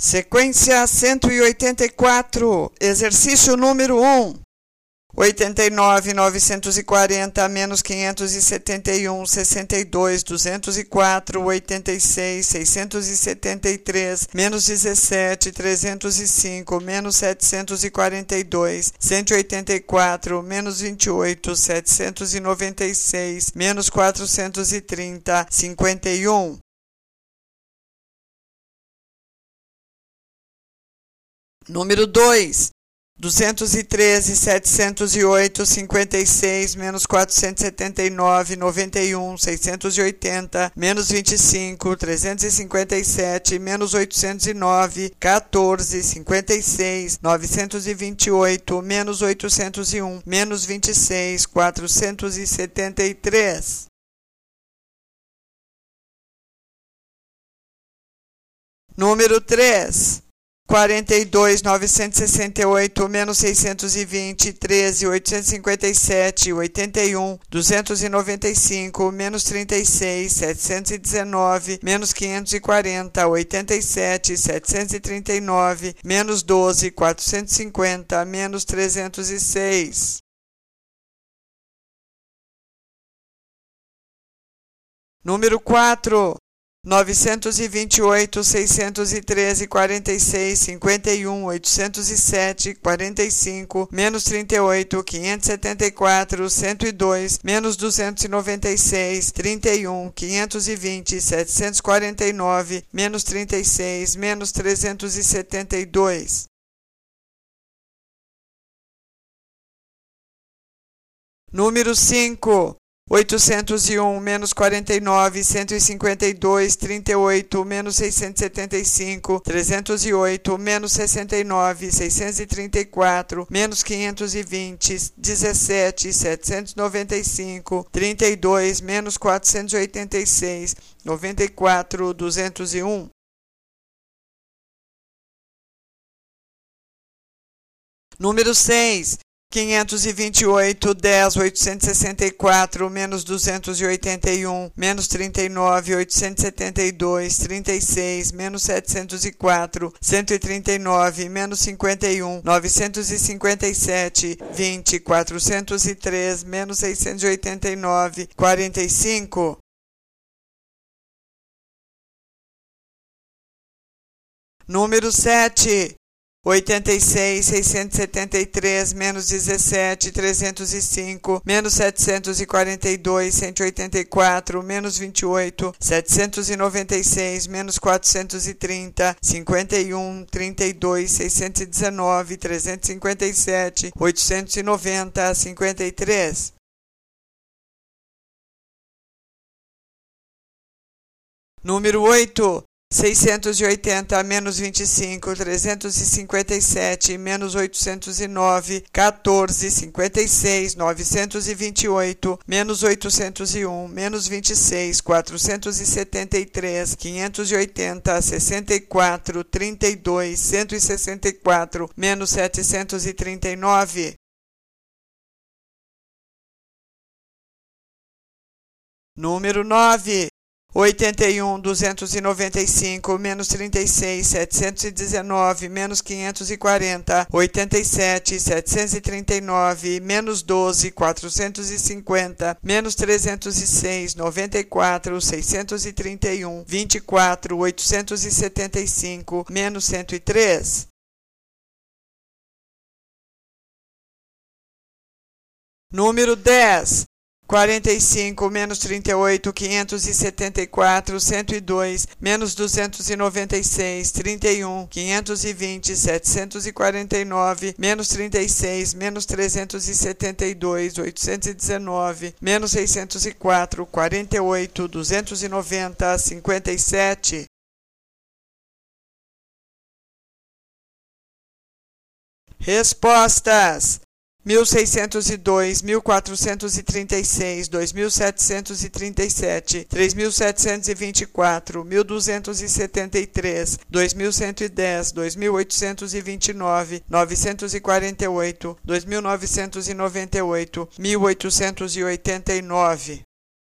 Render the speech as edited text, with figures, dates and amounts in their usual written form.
Sequência 184, exercício número 1. 89.940 menos 571, 62, 204, 86, 673, menos 17, 305, menos 742, 184, menos 28, 796, menos 430, 51. Número 2. 213, 708, 56, menos 479, 91, 680, menos 25, 357, menos 809, 14, 56, 928, menos 801, menos 26, 473. Número 3. 42.968, menos 620, 13, 857, 81, 295, menos 36, 719, menos 540, 87, 739, menos 12, 450, menos 306. Número 4. 928, 613, 46, 51, 807, 45, menos 38, 574, 102, menos 296, 31, 520, 749, menos 36, menos 372. Número 5. 801, menos 49, 152, 38, menos 675, 308, menos 69, 634, menos 520, 17, 795, 32, menos 486, 94, 201. Número 6. 528, 10, 864, menos 281, menos 39, 872, 36, menos 704, 139, menos 51, 957, 20, 403, menos 689, 45. Número 7. 86, 673, menos 17, 305, menos 742, 184, menos 28, 796, menos 430, 51, 32, 619, 357, 890, 53. Número 8. 680, menos 25, 357, menos 809, 14, 56, 928, menos 801, menos 26, 473, 580, 64, 32, 164, menos 739. Número 9. 81, 295, menos 36, 719, menos 540, 87, 739, menos 12, 450, menos 306, 94, 631, 24, 875, menos 103. Número 10. 45, menos 38, 574, 102, menos 296, 31, 520, 749, menos 36, menos 372, 819, menos 604, 48, 290, 57. Respostas: 1.602, 1.436, 2.737, 3.724, 1.273, 2.110, 2.829, 948, 2.998, 1.889.